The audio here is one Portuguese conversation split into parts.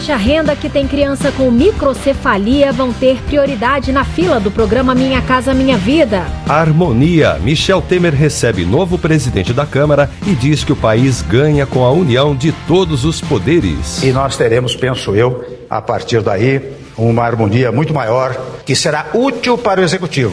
baixa renda que tem criança com microcefalia vão ter prioridade na fila do programa Minha Casa Minha Vida. Harmonia. Michel Temer recebe novo presidente da Câmara e diz que o país ganha com a união de todos os poderes. E nós teremos, penso eu, a partir daí, uma harmonia muito maior que será útil para o Executivo.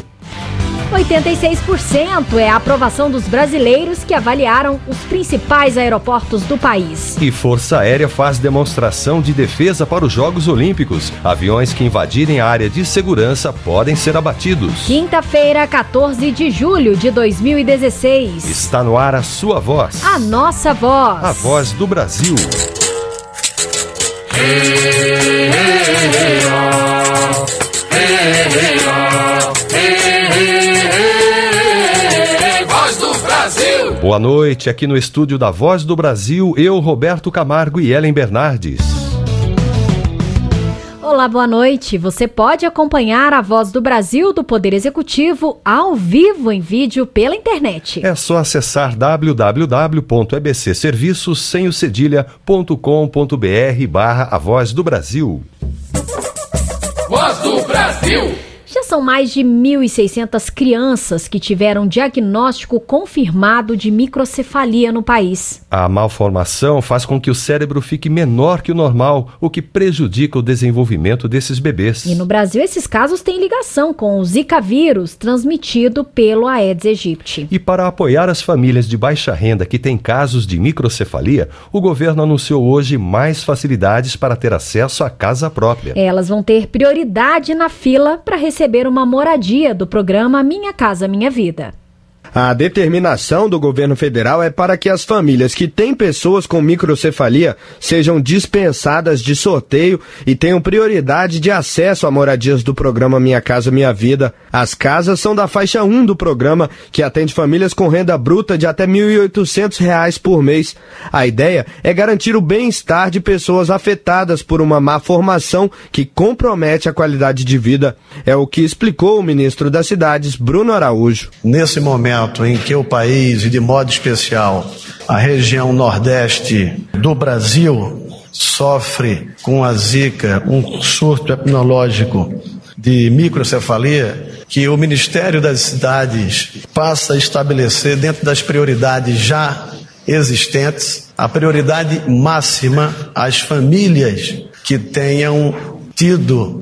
86% é a aprovação dos brasileiros que avaliaram os principais aeroportos do país. E Força Aérea faz demonstração de defesa para os Jogos Olímpicos. Aviões que invadirem a área de segurança podem ser abatidos. Quinta-feira, 14 de julho de 2016. Está no ar a sua voz. A nossa voz. A voz do Brasil. Boa noite, aqui no estúdio da Voz do Brasil, eu, Roberto Camargo e Ellen Bernardes. Olá, boa noite. Você pode acompanhar a Voz do Brasil do Poder Executivo ao vivo em vídeo pela internet. É só acessar www.ebccedilha.com.br/A Voz do Brasil. Voz do Brasil! Já são mais de 1.600 crianças que tiveram diagnóstico confirmado de microcefalia no país. A malformação faz com que o cérebro fique menor que o normal, o que prejudica o desenvolvimento desses bebês. E no Brasil, esses casos têm ligação com o Zika vírus transmitido pelo Aedes aegypti. E para apoiar as famílias de baixa renda que têm casos de microcefalia, o governo anunciou hoje mais facilidades para ter acesso à casa própria. Elas vão ter prioridade na fila para receber uma moradia do programa Minha Casa Minha Vida. A determinação do governo federal é para que as famílias que têm pessoas com microcefalia sejam dispensadas de sorteio e tenham prioridade de acesso a moradias do programa Minha Casa Minha Vida. As casas são da faixa 1 do programa, que atende famílias com renda bruta de até R$ 1.800 por mês. A ideia é garantir o bem-estar de pessoas afetadas por uma má formação que compromete a qualidade de vida. É o que explicou o ministro das Cidades, Bruno Araújo. Nesse momento em que o país, e de modo especial a região nordeste do Brasil, sofre com a Zika um surto epidemiológico de microcefalia, que o Ministério das Cidades passa a estabelecer dentro das prioridades já existentes, a prioridade máxima às famílias que tenham tido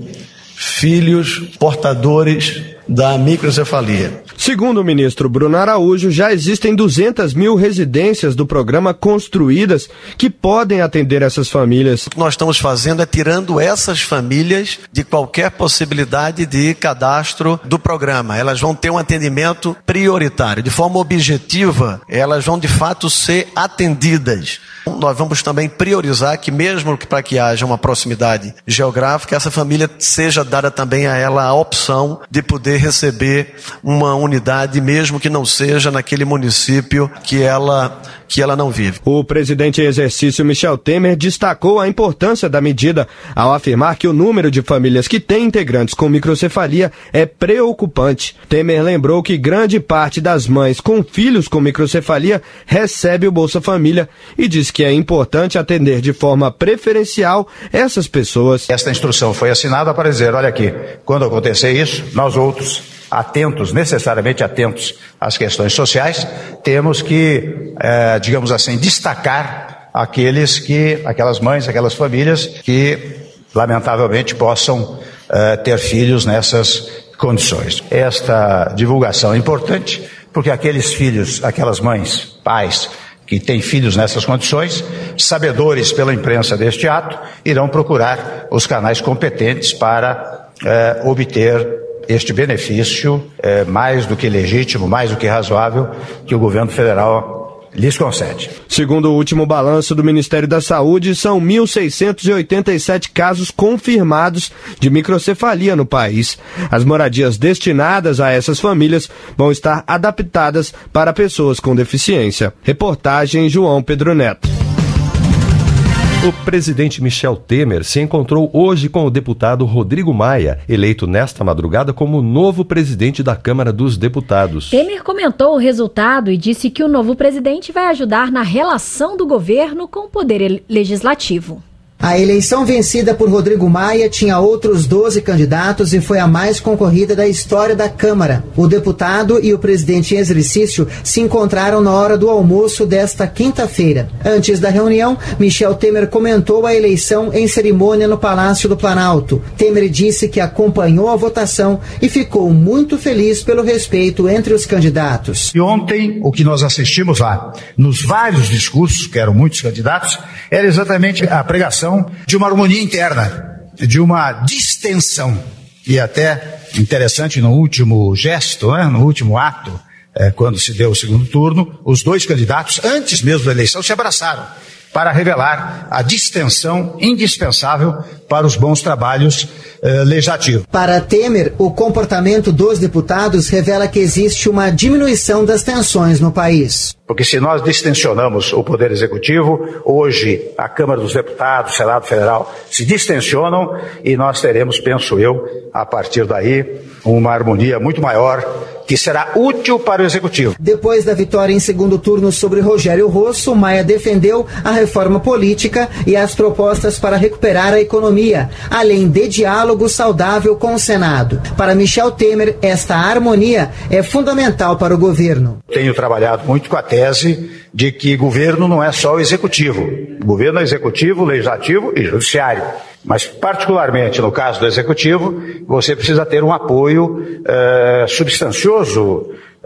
filhos portadores da microcefalia. Segundo o ministro Bruno Araújo, já existem 200 mil residências do programa construídas que podem atender essas famílias. O que nós estamos fazendo é tirando essas famílias de qualquer possibilidade de cadastro do programa. Elas vão ter um atendimento prioritário. De forma objetiva, elas vão de fato ser atendidas. Nós vamos também priorizar que mesmo para que haja uma proximidade geográfica, essa família seja dada também a ela a opção de poder receber uma unidade, mesmo que não seja naquele município que ela não vive. O presidente em exercício Michel Temer destacou a importância da medida ao afirmar que o número de famílias que têm integrantes com microcefalia é preocupante. Temer lembrou que grande parte das mães com filhos com microcefalia recebe o Bolsa Família e disse que é importante atender de forma preferencial essas pessoas. Esta instrução foi assinada para dizer, olha aqui, quando acontecer isso, nós outros, necessariamente atentos às questões sociais, temos que, digamos assim, destacar aquelas mães, aquelas famílias que, lamentavelmente, possam ter filhos nessas condições. Esta divulgação é importante porque aqueles filhos, aquelas mães, pais, que têm filhos nessas condições, sabedores pela imprensa deste ato, irão procurar os canais competentes para obter este benefício mais do que legítimo, mais do que razoável, que o governo federal lhes concede. Segundo o último balanço do Ministério da Saúde, são 1.687 casos confirmados de microcefalia no país. As moradias destinadas a essas famílias vão estar adaptadas para pessoas com deficiência. Reportagem João Pedro Neto. O presidente Michel Temer se encontrou hoje com o deputado Rodrigo Maia, eleito nesta madrugada como novo presidente da Câmara dos Deputados. Temer comentou o resultado e disse que o novo presidente vai ajudar na relação do governo com o poder legislativo. A eleição vencida por Rodrigo Maia tinha outros 12 candidatos e foi a mais concorrida da história da Câmara. O deputado e o presidente em exercício se encontraram na hora do almoço desta quinta-feira. Antes da reunião, Michel Temer comentou a eleição em cerimônia no Palácio do Planalto. Temer disse que acompanhou a votação e ficou muito feliz pelo respeito entre os candidatos. E ontem, o que nós assistimos lá, nos vários discursos, que eram muitos candidatos, era exatamente a pregação de uma harmonia interna, de uma distensão. E até interessante no último gesto, no último ato, quando se deu o segundo turno, os dois candidatos, antes mesmo da eleição, se abraçaram para revelar a distensão indispensável para os bons trabalhos legislativos. Para Temer, o comportamento dos deputados revela que existe uma diminuição das tensões no país. Porque se nós distensionamos o Poder Executivo, hoje a Câmara dos Deputados, o Senado Federal se distensionam e nós teremos, penso eu, a partir daí, uma harmonia muito maior que será útil para o Executivo. Depois da vitória em segundo turno sobre Rogério Rosso, Maia defendeu a reforma política e as propostas para recuperar a economia, além de diálogo saudável com o Senado. Para Michel Temer, esta harmonia é fundamental para o governo. Tenho trabalhado muito com a tese de que governo não é só o executivo. Governo é executivo, legislativo e judiciário. Mas, particularmente no caso do executivo, você precisa ter um apoio substancioso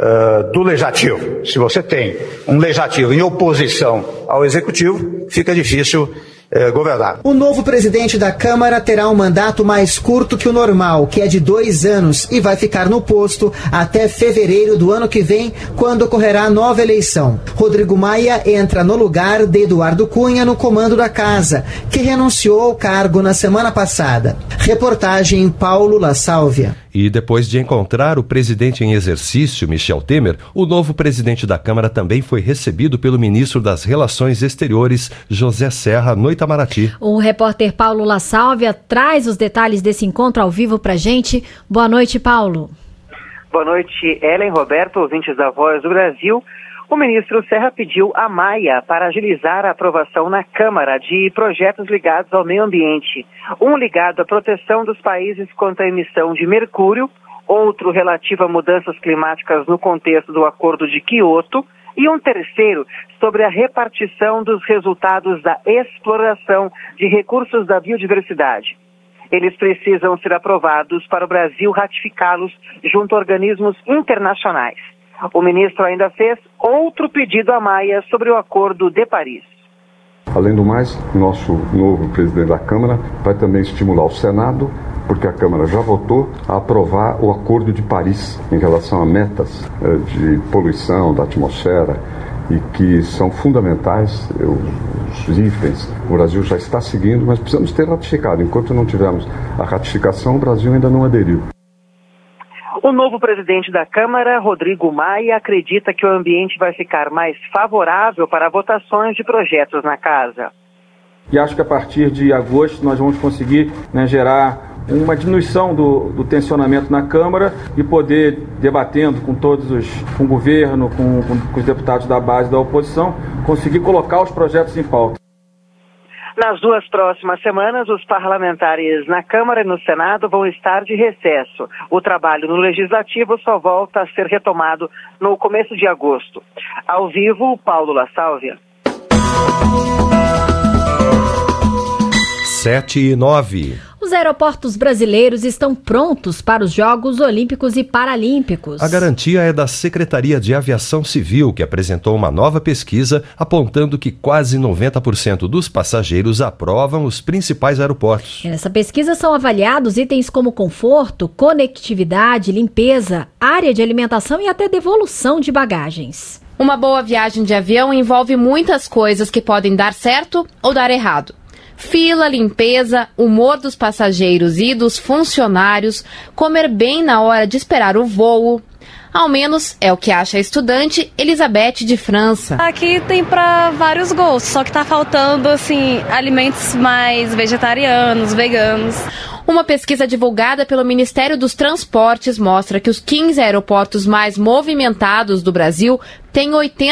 do legislativo. Se você tem um legislativo em oposição ao executivo, fica difícil governar. O novo presidente da Câmara terá um mandato mais curto que o normal, que é de 2 anos, e vai ficar no posto até fevereiro do ano que vem, quando ocorrerá a nova eleição. Rodrigo Maia entra no lugar de Eduardo Cunha no comando da casa, que renunciou ao cargo na semana passada. Reportagem Paulo La Sálvia. E depois de encontrar o presidente em exercício, Michel Temer, o novo presidente da Câmara também foi recebido pelo ministro das Relações Exteriores, José Serra, no Itamaraty. O repórter Paulo La Sálvia traz os detalhes desse encontro ao vivo pra gente. Boa noite, Paulo. Boa noite, Ellen, Roberto, ouvintes da Voz do Brasil. O ministro Serra pediu a Maia para agilizar a aprovação na Câmara de projetos ligados ao meio ambiente. Um ligado à proteção dos países contra a emissão de mercúrio, outro relativo a mudanças climáticas no contexto do Acordo de Quioto e um terceiro sobre a repartição dos resultados da exploração de recursos da biodiversidade. Eles precisam ser aprovados para o Brasil ratificá-los junto a organismos internacionais. O ministro ainda fez outro pedido a Maia sobre o Acordo de Paris. Além do mais, nosso novo presidente da Câmara vai também estimular o Senado, porque a Câmara já votou, a aprovar o Acordo de Paris em relação a metas de poluição da atmosfera e que são fundamentais, os itens. O Brasil já está seguindo, mas precisamos ter ratificado. Enquanto não tivermos a ratificação, o Brasil ainda não aderiu. O novo presidente da Câmara, Rodrigo Maia, acredita que o ambiente vai ficar mais favorável para votações de projetos na casa. E acho que a partir de agosto nós vamos conseguir gerar uma diminuição do tensionamento na Câmara e poder, debatendo com com o governo, com os deputados da base da oposição, conseguir colocar os projetos em pauta. Nas 2 próximas semanas, os parlamentares na Câmara e no Senado vão estar de recesso. O trabalho no Legislativo só volta a ser retomado no começo de agosto. Ao vivo, Paulo La Sálvia. 7h09. Os aeroportos brasileiros estão prontos para os Jogos Olímpicos e Paralímpicos. A garantia é da Secretaria de Aviação Civil, que apresentou uma nova pesquisa apontando que quase 90% dos passageiros aprovam os principais aeroportos. Nessa pesquisa são avaliados itens como conforto, conectividade, limpeza, área de alimentação e até devolução de bagagens. Uma boa viagem de avião envolve muitas coisas que podem dar certo ou dar errado. Fila, limpeza, humor dos passageiros e dos funcionários, comer bem na hora de esperar o voo. Ao menos é o que acha a estudante Elizabeth de França. Aqui tem para vários gostos, só que tá faltando assim alimentos mais vegetarianos, veganos. Uma pesquisa divulgada pelo Ministério dos Transportes mostra que os 15 aeroportos mais movimentados do Brasil têm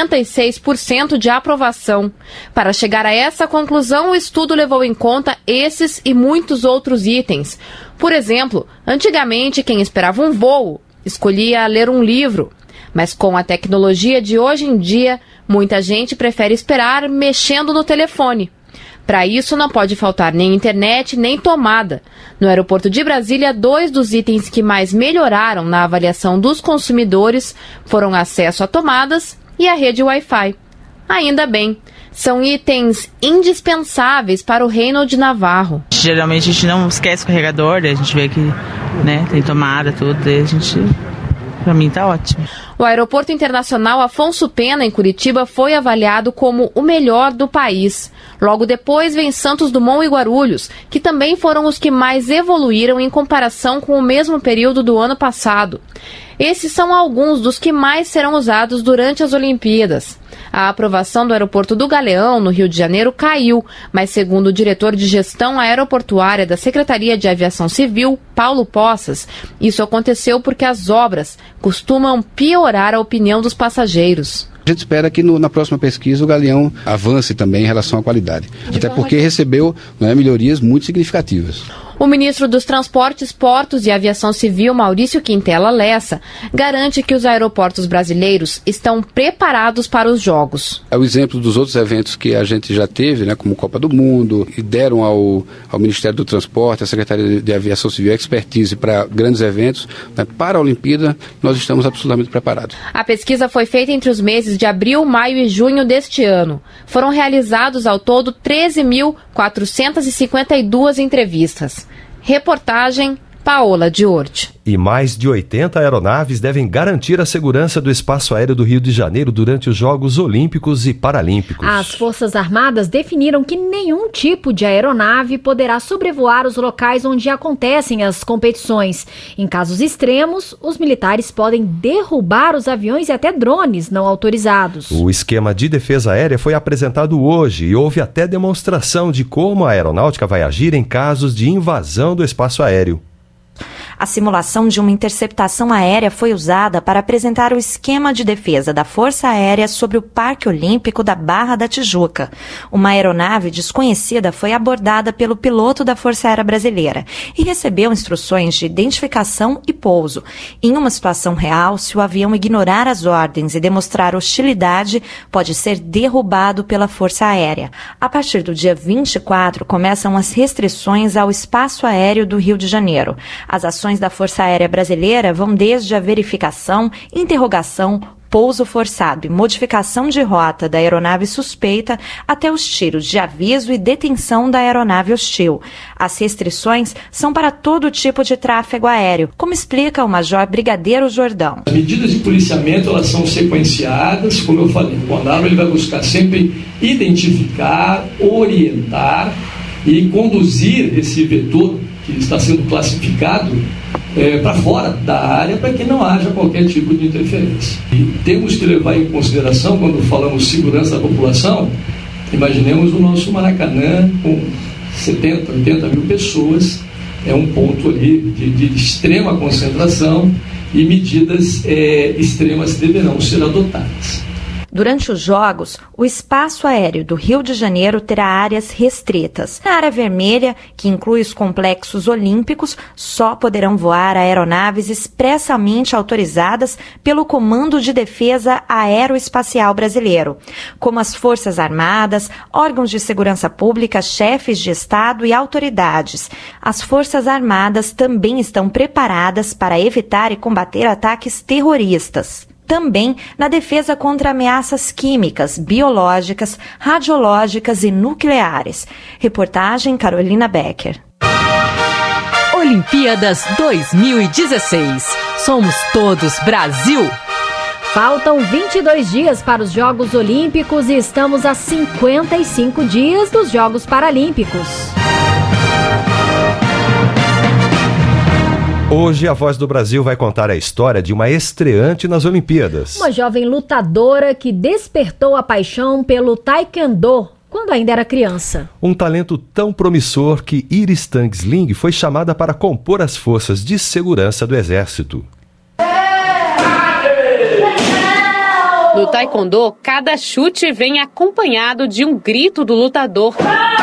86% de aprovação. Para chegar a essa conclusão, o estudo levou em conta esses e muitos outros itens. Por exemplo, antigamente quem esperava um voo escolhia ler um livro, mas com a tecnologia de hoje em dia, muita gente prefere esperar mexendo no telefone. Para isso, não pode faltar nem internet, nem tomada. No aeroporto de Brasília, 2 dos itens que mais melhoraram na avaliação dos consumidores foram acesso a tomadas e a rede Wi-Fi. Ainda bem, são itens indispensáveis para o Reino de Navarro. Geralmente a gente não esquece o carregador, a gente vê que tem tomada, tudo, daí a gente... Para mim tá ótimo. O Aeroporto Internacional Afonso Pena, em Curitiba, foi avaliado como o melhor do país. Logo depois vem Santos Dumont e Guarulhos, que também foram os que mais evoluíram em comparação com o mesmo período do ano passado. Esses são alguns dos que mais serão usados durante as Olimpíadas. A aprovação do aeroporto do Galeão, no Rio de Janeiro, caiu, mas segundo o diretor de gestão aeroportuária da Secretaria de Aviação Civil, Paulo Poças, isso aconteceu porque as obras costumam piorar a opinião dos passageiros. A gente espera que na próxima pesquisa o Galeão avance também em relação à qualidade, até porque recebeu melhorias muito significativas. O ministro dos Transportes, Portos e Aviação Civil, Maurício Quintela Lessa, garante que os aeroportos brasileiros estão preparados para os Jogos. É o exemplo dos outros eventos que a gente já teve, como Copa do Mundo, e deram ao Ministério do Transporte, à Secretaria de Aviação Civil, expertise para grandes eventos. Para a Olimpíada, nós estamos absolutamente preparados. A pesquisa foi feita entre os meses de abril, maio e junho deste ano. Foram realizados ao todo 13.452 entrevistas. Reportagem Paola Diorti. E mais de 80 aeronaves devem garantir a segurança do espaço aéreo do Rio de Janeiro durante os Jogos Olímpicos e Paralímpicos. As Forças Armadas definiram que nenhum tipo de aeronave poderá sobrevoar os locais onde acontecem as competições. Em casos extremos, os militares podem derrubar os aviões e até drones não autorizados. O esquema de defesa aérea foi apresentado hoje e houve até demonstração de como a aeronáutica vai agir em casos de invasão do espaço aéreo. A simulação de uma interceptação aérea foi usada para apresentar o esquema de defesa da Força Aérea sobre o Parque Olímpico da Barra da Tijuca. Uma aeronave desconhecida foi abordada pelo piloto da Força Aérea Brasileira e recebeu instruções de identificação e pouso. Em uma situação real, se o avião ignorar as ordens e demonstrar hostilidade, pode ser derrubado pela Força Aérea. A partir do dia 24, começam as restrições ao espaço aéreo do Rio de Janeiro. As ações da Força Aérea Brasileira vão desde a verificação, interrogação, pouso forçado e modificação de rota da aeronave suspeita até os tiros de aviso e detenção da aeronave hostil. As restrições são para todo tipo de tráfego aéreo, como explica o Major Brigadeiro Jordão. As medidas de policiamento elas são sequenciadas, como eu falei, o CONAR ele vai buscar sempre identificar, orientar e conduzir esse vetor que está sendo classificado para fora da área para que não haja qualquer tipo de interferência. E temos que levar em consideração, quando falamos segurança da população, imaginemos o nosso Maracanã com 70, 80 mil pessoas, é um ponto ali de extrema concentração e medidas extremas deverão ser adotadas. Durante os Jogos, o espaço aéreo do Rio de Janeiro terá áreas restritas. Na área vermelha, que inclui os complexos olímpicos, só poderão voar aeronaves expressamente autorizadas pelo Comando de Defesa Aeroespacial Brasileiro, como as Forças Armadas, órgãos de segurança pública, chefes de Estado e autoridades. As Forças Armadas também estão preparadas para evitar e combater ataques terroristas. Também na defesa contra ameaças químicas, biológicas, radiológicas e nucleares. Reportagem Carolina Becker. Olimpíadas 2016. Somos todos Brasil. Faltam 22 dias para os Jogos Olímpicos e estamos a 55 dias dos Jogos Paralímpicos. Hoje, a Voz do Brasil vai contar a história de uma estreante nas Olimpíadas. Uma jovem lutadora que despertou a paixão pelo taekwondo quando ainda era criança. Um talento tão promissor que Iris Tang-Sling foi chamada para compor as forças de segurança do Exército. No taekwondo, cada chute vem acompanhado de um grito do lutador.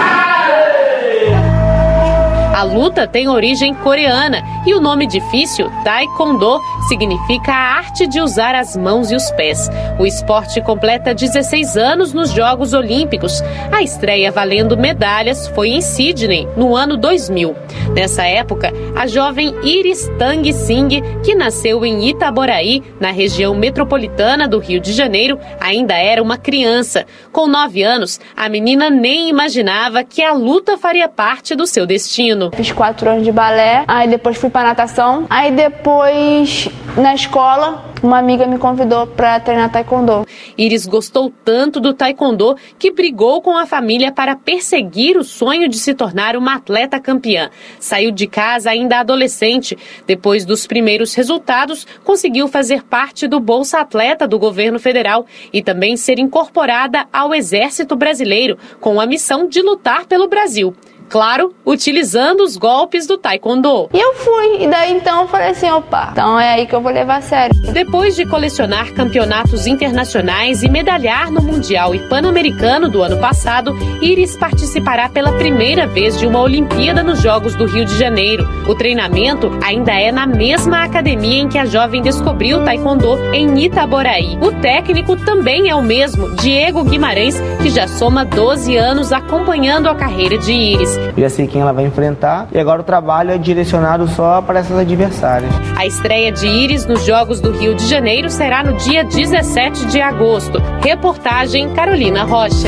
A luta tem origem coreana e o nome difícil, taekwondo, significa a arte de usar as mãos e os pés. O esporte completa 16 anos nos Jogos Olímpicos. A estreia valendo medalhas foi em Sydney, no ano 2000. Nessa época, a jovem Iris Tang-Sling, que nasceu em Itaboraí, na região metropolitana do Rio de Janeiro, ainda era uma criança. Com 9 anos, a menina nem imaginava que a luta faria parte do seu destino. Fiz 4 anos de balé, aí depois fui para natação, aí depois na escola uma amiga me convidou para treinar taekwondo. Iris gostou tanto do taekwondo que brigou com a família para perseguir o sonho de se tornar uma atleta campeã. Saiu de casa ainda adolescente. Depois dos primeiros resultados, conseguiu fazer parte do Bolsa Atleta do governo federal e também ser incorporada ao Exército Brasileiro, com a missão de lutar pelo Brasil. Claro, utilizando os golpes do taekwondo. E eu fui, e daí então eu falei assim, opa, então é aí que eu vou levar a sério. Depois de colecionar campeonatos internacionais e medalhar no Mundial e Pan-Americano do ano passado, Iris participará pela primeira vez de uma Olimpíada nos Jogos do Rio de Janeiro. O treinamento ainda é na mesma academia em que a jovem descobriu o taekwondo, em Itaboraí. O técnico também é o mesmo, Diego Guimarães, que já soma 12 anos acompanhando a carreira de Iris. Já sei quem ela vai enfrentar e agora o trabalho é direcionado só para essas adversárias. A estreia de Iris nos Jogos do Rio de Janeiro será no dia 17 de agosto. Reportagem Carolina Rocha.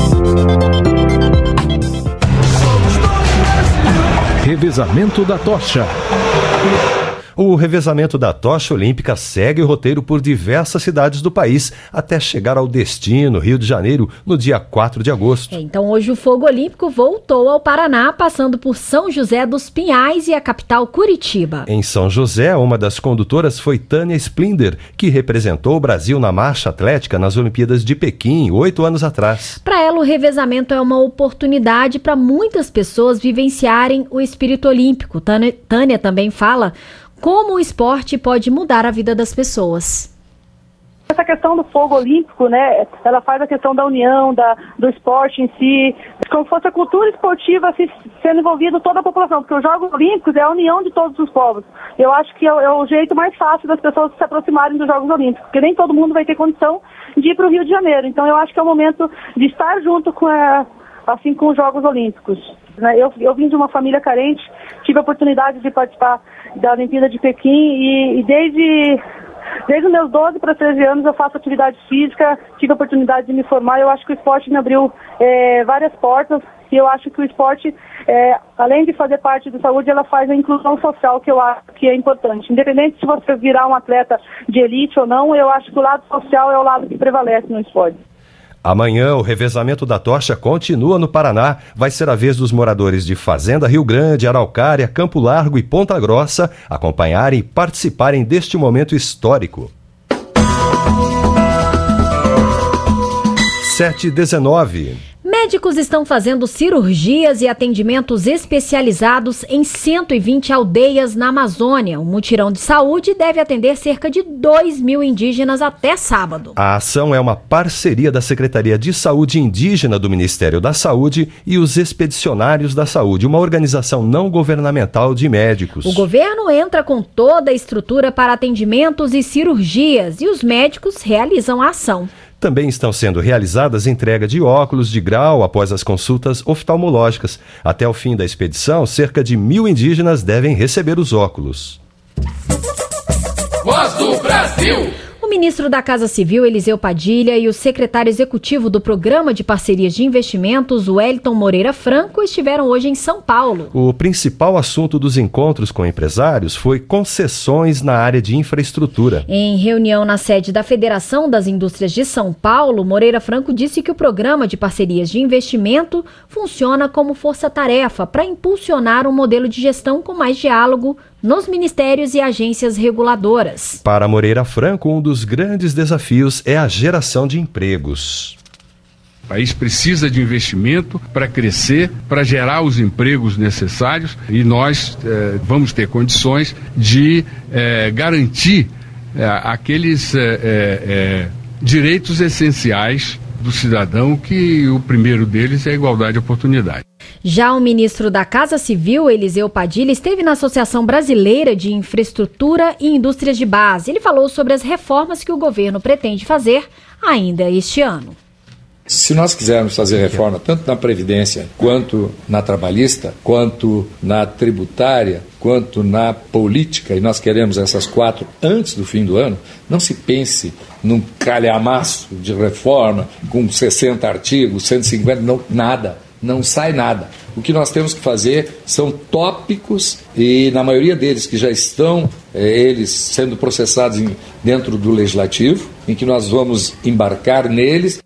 Revezamento da tocha. O revezamento da tocha olímpica segue o roteiro por diversas cidades do país até chegar ao destino, Rio de Janeiro, no dia 4 de agosto. Então hoje o fogo olímpico voltou ao Paraná, passando por São José dos Pinhais e a capital Curitiba. Em São José, uma das condutoras foi Tânia Splinder, que representou o Brasil na marcha atlética nas Olimpíadas de Pequim, 8 anos atrás. Para ela, o revezamento é uma oportunidade para muitas pessoas vivenciarem o espírito olímpico. Tânia também fala como o esporte pode mudar a vida das pessoas. Essa questão do fogo olímpico, né, ela faz a questão da união, do esporte em si, como se fosse a cultura esportiva sendo envolvida toda a população, porque os Jogos Olímpicos é a união de todos os povos. Eu acho que é o jeito mais fácil das pessoas se aproximarem dos Jogos Olímpicos, porque nem todo mundo vai ter condição de ir para o Rio de Janeiro. Então eu acho que é o momento de estar junto com os Jogos Olímpicos. Eu vim de uma família carente, tive a oportunidade de participar da Olimpíada de Pequim e desde os meus 12 para 13 anos eu faço atividade física, tive a oportunidade de me formar. Eu acho que o esporte me abriu várias portas e eu acho que o esporte, além de fazer parte da saúde, ela faz a inclusão social, que eu acho que é importante. Independente se você virar um atleta de elite ou não, eu acho que o lado social é o lado que prevalece no esporte. Amanhã, o revezamento da tocha continua no Paraná. Vai ser a vez dos moradores de Fazenda Rio Grande, Araucária, Campo Largo e Ponta Grossa acompanharem e participarem deste momento histórico. 7h19. Médicos estão fazendo cirurgias e atendimentos especializados em 120 aldeias na Amazônia. O mutirão de saúde deve atender cerca de 2.000 indígenas até sábado. A ação é uma parceria da Secretaria de Saúde Indígena do Ministério da Saúde e os Expedicionários da Saúde, uma organização não governamental de médicos. O governo entra com toda a estrutura para atendimentos e cirurgias e os médicos realizam a ação. Também estão sendo realizadas entrega de óculos de grau após as consultas oftalmológicas. Até o fim da expedição, cerca de 1.000 indígenas devem receber os óculos. Voz do Brasil. O ministro da Casa Civil, Eliseu Padilha, e o secretário executivo do Programa de Parcerias de Investimentos, Wellington Moreira Franco, estiveram hoje em São Paulo. O principal assunto dos encontros com empresários foi concessões na área de infraestrutura. Em reunião na sede da Federação das Indústrias de São Paulo, Moreira Franco disse que o Programa de Parcerias de Investimento funciona como força-tarefa para impulsionar um modelo de gestão com mais diálogo nos ministérios e agências reguladoras. Para Moreira Franco, um dos grandes desafios é a geração de empregos. O país precisa de investimento para crescer, para gerar os empregos necessários, e nós vamos ter condições de garantir aqueles direitos essenciais do cidadão, que o primeiro deles é a igualdade de oportunidade. Já o ministro da Casa Civil, Eliseu Padilha, esteve na Associação Brasileira de Infraestrutura e Indústrias de Base. Ele falou sobre as reformas que o governo pretende fazer ainda este ano. Se nós quisermos fazer reforma tanto na Previdência, quanto na trabalhista, quanto na tributária, quanto na política, e nós queremos essas 4 antes do fim do ano, não se pense num calhamaço de reforma com 60 artigos, 150, nada. Não sai nada. O que nós temos que fazer são tópicos, e na maioria deles que já estão, eles sendo processados dentro do Legislativo, em que nós vamos embarcar neles.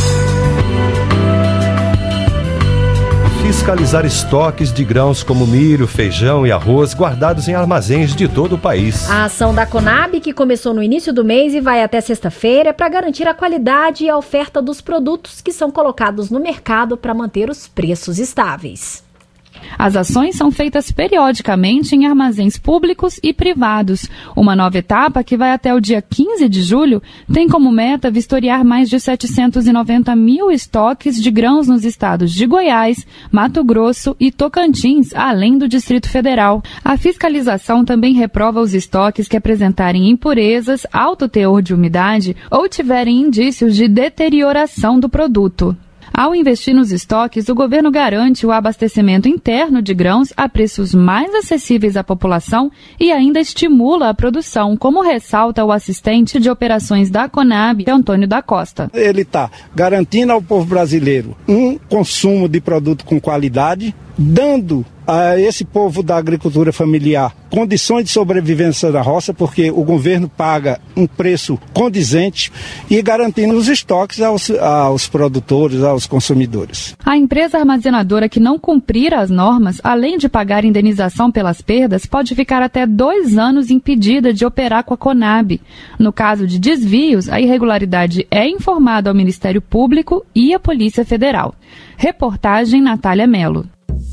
Fiscalizar estoques de grãos como milho, feijão e arroz guardados em armazéns de todo o país. A ação da Conab, que começou no início do mês e vai até sexta-feira, é para garantir a qualidade e a oferta dos produtos que são colocados no mercado para manter os preços estáveis. As ações são feitas periodicamente em armazéns públicos e privados. Uma nova etapa, que vai até o dia 15 de julho, tem como meta vistoriar mais de 790 mil estoques de grãos nos estados de Goiás, Mato Grosso e Tocantins, além do Distrito Federal. A fiscalização também reprova os estoques que apresentarem impurezas, alto teor de umidade ou tiverem indícios de deterioração do produto. Ao investir nos estoques, o governo garante o abastecimento interno de grãos a preços mais acessíveis à população e ainda estimula a produção, como ressalta o assistente de operações da Conab, Antônio da Costa. Ele está garantindo ao povo brasileiro um consumo de produto com qualidade, dando a esse povo da agricultura familiar condições de sobrevivência da roça, porque o governo paga um preço condizente, e garantindo os estoques aos produtores, aos consumidores. A empresa armazenadora que não cumprir as normas, além de pagar indenização pelas perdas, pode ficar até 2 anos impedida de operar com a Conab. No caso de desvios, a irregularidade é informada ao Ministério Público e à Polícia Federal. Reportagem Natália Melo.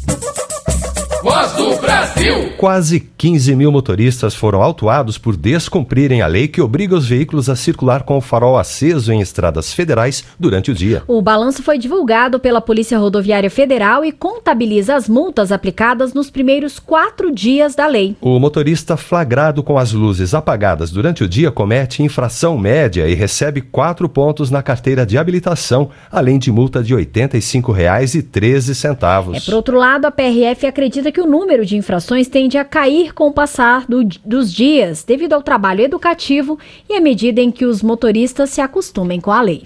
Voz do Brasil. Quase 15 mil motoristas foram autuados por descumprirem a lei que obriga os veículos a circular com o farol aceso em estradas federais durante o dia. O balanço foi divulgado pela Polícia Rodoviária Federal e contabiliza as multas aplicadas nos primeiros 4 dias da lei. O motorista flagrado com as luzes apagadas durante o dia comete infração média e recebe 4 pontos na carteira de habilitação, além de multa de R$ 85,13. Por outro lado, a PRF acredita que o número de infrações tende a cair com o passar dos dias, devido ao trabalho educativo e à medida em que os motoristas se acostumem com a lei.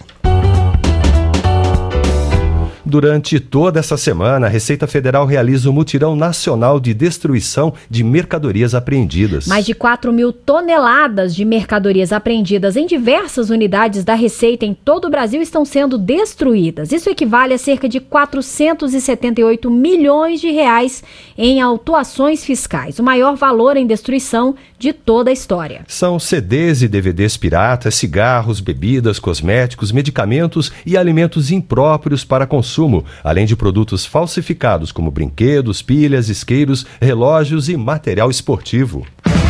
Durante toda essa semana, a Receita Federal realiza o mutirão nacional de destruição de mercadorias apreendidas. Mais de 4 mil toneladas de mercadorias apreendidas em diversas unidades da Receita em todo o Brasil estão sendo destruídas. Isso equivale a cerca de 478 milhões de reais em autuações fiscais, o maior valor em destruição de toda a história. São CDs e DVDs piratas, cigarros, bebidas, cosméticos, medicamentos e alimentos impróprios para consumo, além de produtos falsificados como brinquedos, pilhas, isqueiros, relógios e material esportivo.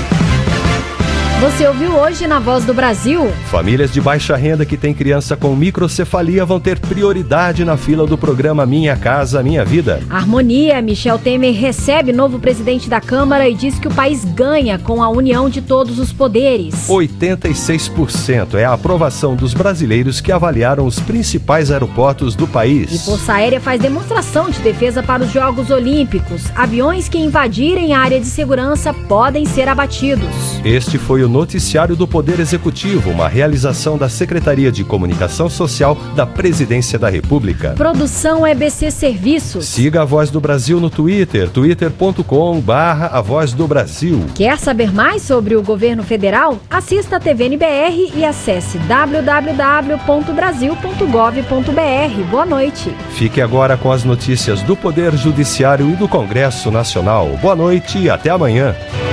Você ouviu hoje na Voz do Brasil? Famílias de baixa renda que têm criança com microcefalia vão ter prioridade na fila do programa Minha Casa Minha Vida. Harmonia. Michel Temer recebe novo presidente da Câmara e diz que o país ganha com a união de todos os poderes. 86% é a aprovação dos brasileiros que avaliaram os principais aeroportos do país. E Força Aérea faz demonstração de defesa para os Jogos Olímpicos. Aviões que invadirem a área de segurança podem ser abatidos. Este foi o Noticiário do Poder Executivo, uma realização da Secretaria de Comunicação Social da Presidência da República. Produção EBC Serviços. Siga a Voz do Brasil no Twitter, twitter.com/A Voz do Brasil. Quer saber mais sobre o governo federal? Assista a TV NBR e acesse www.brasil.gov.br. Boa noite. Fique agora com as notícias do Poder Judiciário e do Congresso Nacional. Boa noite e até amanhã.